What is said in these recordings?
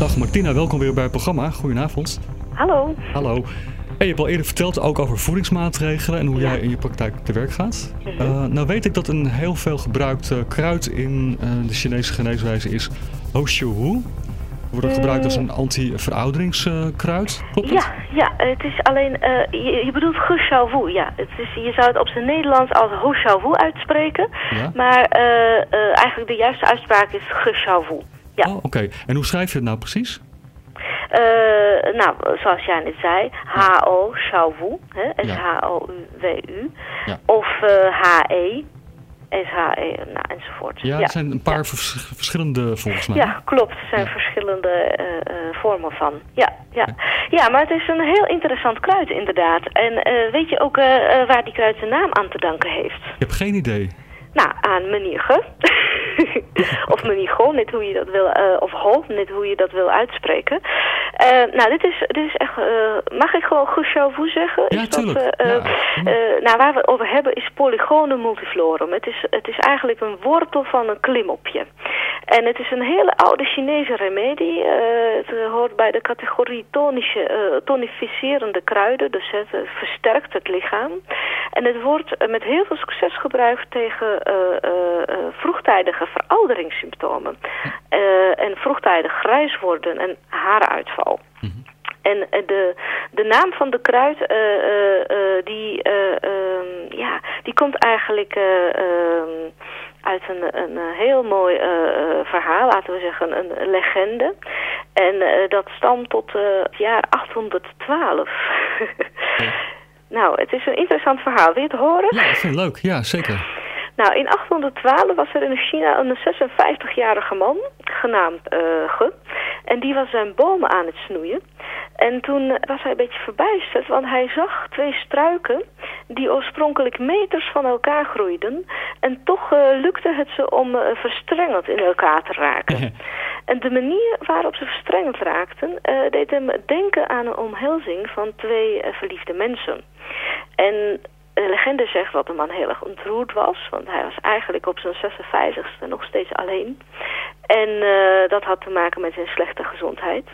Dag Martina, welkom weer bij het programma. Goedenavond. Hallo. Hallo. Hey, je hebt al eerder verteld ook over voedingsmaatregelen en hoe jij in je praktijk te werk gaat. Nou weet ik dat een heel veel gebruikt kruid in de Chinese geneeswijze is Ho Shou Wu. Wordt gebruikt als een anti-verouderingskruid, klopt dat? Ja, het is alleen, je bedoelt Ge Shou Wu, ja. Je zou het op zijn Nederlands als Ho Shou Wu uitspreken, maar eigenlijk de juiste uitspraak is Ge Shou Wu. Ja. Oh, oké. En hoe schrijf je het nou precies? Nou, zoals jij net zei, H-O Shou Wu, S-H-O-U-W-U, of H-E. SHE, nou, enzovoort. Ja, er zijn een paar verschillende volgens mij. Ja, klopt. Er zijn verschillende vormen van. Ja, maar het is een heel interessant kruid inderdaad. En weet je ook waar die kruid zijn naam aan te danken heeft? Ik heb geen idee. Nou, aan meneer Ge. Of meneer Go, net hoe je dat wil, of Ho, net hoe je dat wil uitspreken. Nou, dit is echt, mag ik gewoon Ge Shou Wu zeggen? Ja, tuurlijk. Nou, waar we het over hebben is Polygonum multiflorum. Het is eigenlijk een wortel van een klimopje. En het is een hele oude Chinese remedie. Het hoort bij de categorie tonificerende kruiden, dus het versterkt het lichaam. En het wordt met heel veel succes gebruikt tegen vroegtijdige verouderingssymptomen. En vroegtijdig grijs worden en haaruitval. En de naam van de kruid, die komt eigenlijk uit een heel mooi verhaal, laten we zeggen, een legende. En dat stamt tot het jaar 812. Nou, het is een interessant verhaal. Wil je het horen? Ja, ik vind het leuk. Ja, zeker. Nou, in 812 was er in China een 56-jarige man, genaamd Ge. En die was zijn bomen aan het snoeien. En toen was hij een beetje verbijsterd, want hij zag twee struiken die oorspronkelijk meters van elkaar groeiden. En toch lukte het ze om verstrengeld in elkaar te raken. En de manier waarop ze verstrengeld raakten, deed hem denken aan een omhelzing van twee verliefde mensen. En de legende zegt dat de man heel erg ontroerd was, want hij was eigenlijk op zijn 56e nog steeds alleen. En dat had te maken met zijn slechte gezondheid.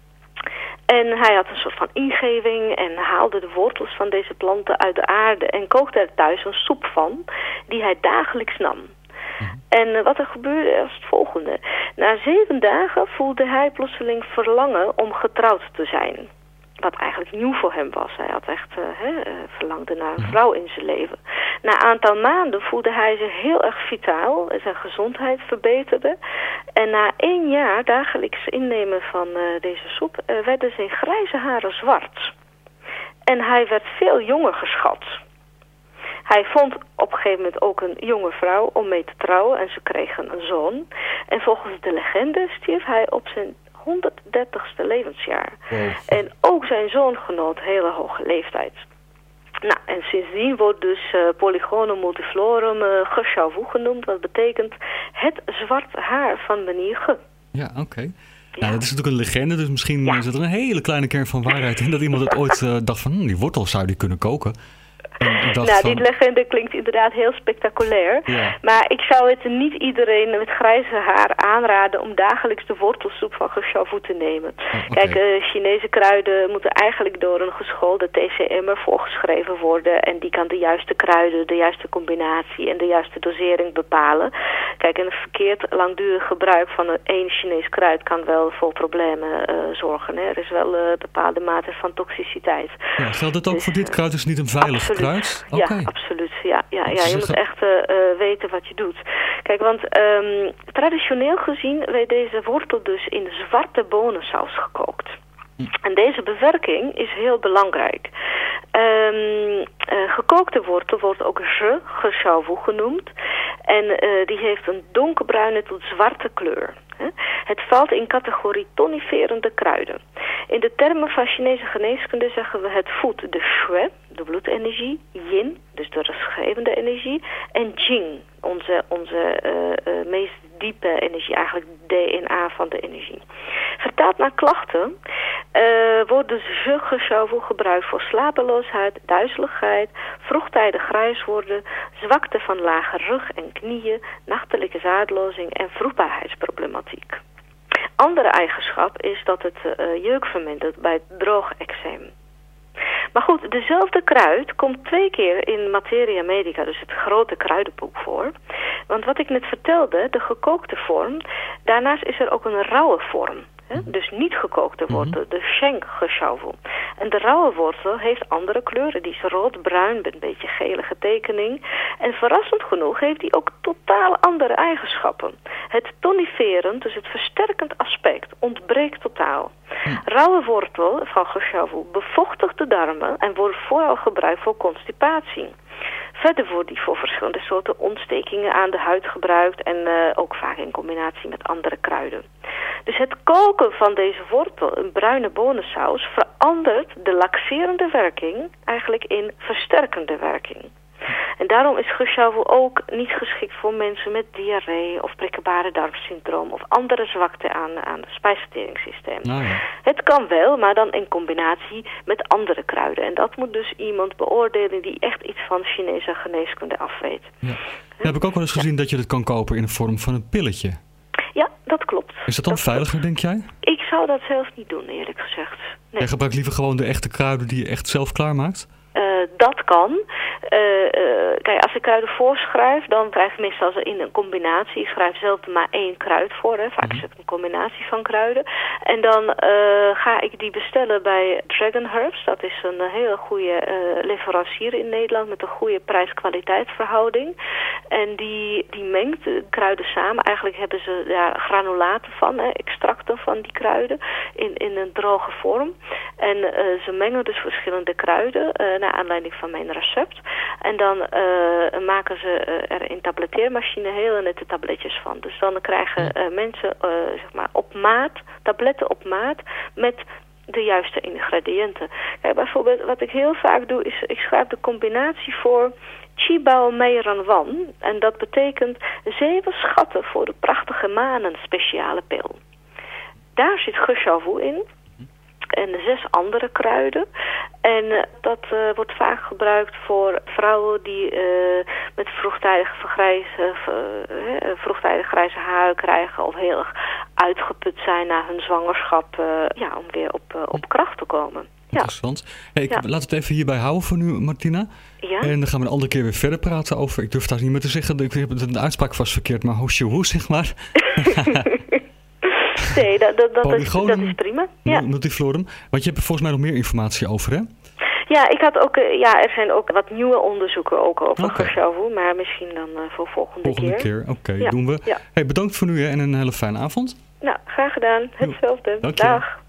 En hij had een soort van ingeving en haalde de wortels van deze planten uit de aarde en kookte er thuis een soep van, die hij dagelijks nam. En wat er gebeurde was het volgende. Na 7 dagen voelde hij plotseling verlangen om getrouwd te zijn. Wat eigenlijk nieuw voor hem was. Hij had echt verlangde naar een vrouw in zijn leven. Na een aantal maanden voelde hij zich heel erg vitaal. Zijn gezondheid verbeterde. En na 1 jaar dagelijks innemen van deze soep werden zijn grijze haren zwart. En hij werd veel jonger geschat. Hij vond op een gegeven moment ook een jonge vrouw om mee te trouwen. En ze kregen een zoon. En volgens de legende stierf hij op zijn 130ste levensjaar. Wow. En ook zijn zoon genoot hele hoge leeftijd. Nou, en sindsdien wordt dus Polygonum multiflorum Ge Shou Wu genoemd. Wat betekent het zwart haar van meneer Ge. Ja, oké. Nou, dat is natuurlijk een legende, dus misschien zit er een hele kleine kern van waarheid in dat iemand het ooit dacht van, die wortel zou die kunnen koken. Die legende klinkt inderdaad heel spectaculair. Ja. Maar ik zou het niet iedereen met grijze haar aanraden om dagelijks de wortelsoep van Ge Shou Wu te nemen. Okay. Kijk, Chinese kruiden moeten eigenlijk door een geschoolde TCM'er voorgeschreven worden. En die kan de juiste kruiden, de juiste combinatie en de juiste dosering bepalen. Kijk, een verkeerd langdurig gebruik van één Chinees kruid kan wel voor problemen zorgen. Hè. Er is wel een bepaalde mate van toxiciteit. Ja, geldt het ook voor dit kruid? Is niet een veilig kruid? Okay. Ja, absoluut. Ja, je moet echt weten wat je doet. Kijk, want traditioneel gezien werd deze wortel dus in zwarte bonensaus gekookt. En deze bewerking is heel belangrijk. Gekookte wortel wordt ook Ge Shou Wu genoemd. En die heeft een donkerbruine tot zwarte kleur. Het valt in categorie toniferende kruiden. In de termen van Chinese geneeskunde zeggen we het voedt de shui, de bloedenergie, yin, dus de rustgevende energie, en jing, onze meest diepe energie, eigenlijk DNA van de energie. Vertaald naar klachten wordt dus Ge Shou Wu gebruikt voor slapeloosheid, duizeligheid, vroegtijdig grijs worden, zwakte van lage rug en knieën, nachtelijke zaadlozing en vruchtbaarheidsproblematiek. andere eigenschap is dat het jeuk vermindert bij het droog eczeem. Maar goed, dezelfde kruid komt 2 keer in Materia Medica, dus het grote kruidenboek, voor. Want wat ik net vertelde, de gekookte vorm, daarnaast is er ook een rauwe vorm. Dus niet gekookte wortel, de Schenk-geschaufel. En de rauwe wortel heeft andere kleuren. Die is rood-bruin met een beetje gelige tekening. En verrassend genoeg heeft die ook totaal andere eigenschappen. Het toniferend, dus het versterkend aspect, ontbreekt totaal. Rauwe wortel van geschaufel bevochtigt de darmen en wordt vooral gebruikt voor constipatie. Verder wordt die voor verschillende soorten ontstekingen aan de huid gebruikt en ook vaak in combinatie met andere kruiden. Dus het koken van deze wortel, een bruine bonensaus, verandert de laxerende werking eigenlijk in versterkende werking. En daarom is geschaufel ook niet geschikt voor mensen met diarree of prikkelbare darmsyndroom of andere zwakte aan het spijsverteringssysteem. Nou ja. Het kan wel, maar dan in combinatie met andere kruiden. En dat moet dus iemand beoordelen die echt iets van Chinese geneeskunde afweet. Ja. Dan heb ik ook wel eens gezien dat je het kan kopen in de vorm van een pilletje. Ja, dat klopt. Is dat dan veiliger, denk jij? Ik zou dat zelf niet doen, eerlijk gezegd. Nee. Jij gebruikt liever gewoon de echte kruiden die je echt zelf klaarmaakt? Dat kan. Kijk, als ik kruiden voorschrijf, dan krijg ik meestal in een combinatie. Ik schrijf zelf maar 1 kruid voor. Hè. Vaak is het een combinatie van kruiden. En dan ga ik die bestellen bij Dragon Herbs. Dat is een hele goede leverancier in Nederland met een goede prijs-kwaliteitsverhouding. En die mengt de kruiden samen. Eigenlijk hebben ze daar granulaten van, extracten van die kruiden in een droge vorm. En ze mengen dus verschillende kruiden naar aanleiding van mijn recept. En dan maken ze er in tabletteermachine hele nette tabletjes van. Dus dan krijgen mensen zeg maar op maat, tabletten op maat met de juiste ingrediënten. Kijk, bijvoorbeeld wat ik heel vaak doe is, ik schrijf de combinatie voor Qibao Meiranwan. En dat betekent 7 schatten voor de prachtige manen speciale pil. Daar zit geschaufel in. En 6 andere kruiden. En dat wordt vaak gebruikt voor vrouwen die met vroegtijdig grijze haren krijgen of heel erg uitgeput zijn na hun zwangerschap, om weer op kracht te komen. Interessant. Hey, laat het even hierbij houden voor nu, Martina. Ja? En dan gaan we een andere keer weer verder praten over, ik durf daar niet meer te zeggen, ik heb de uitspraak vast verkeerd, maar Hoshu, zeg maar. Nee, dat is prima. Ja. Multiflorum. Want je hebt er volgens mij nog meer informatie over, hè? Ja, ik had ook, er zijn ook wat nieuwe onderzoeken ook over geschaufel, maar misschien dan voor volgende keer. Oké, doen we. Ja. Hey, bedankt voor nu en een hele fijne avond. Nou, graag gedaan. Hetzelfde. Dank je. Dag.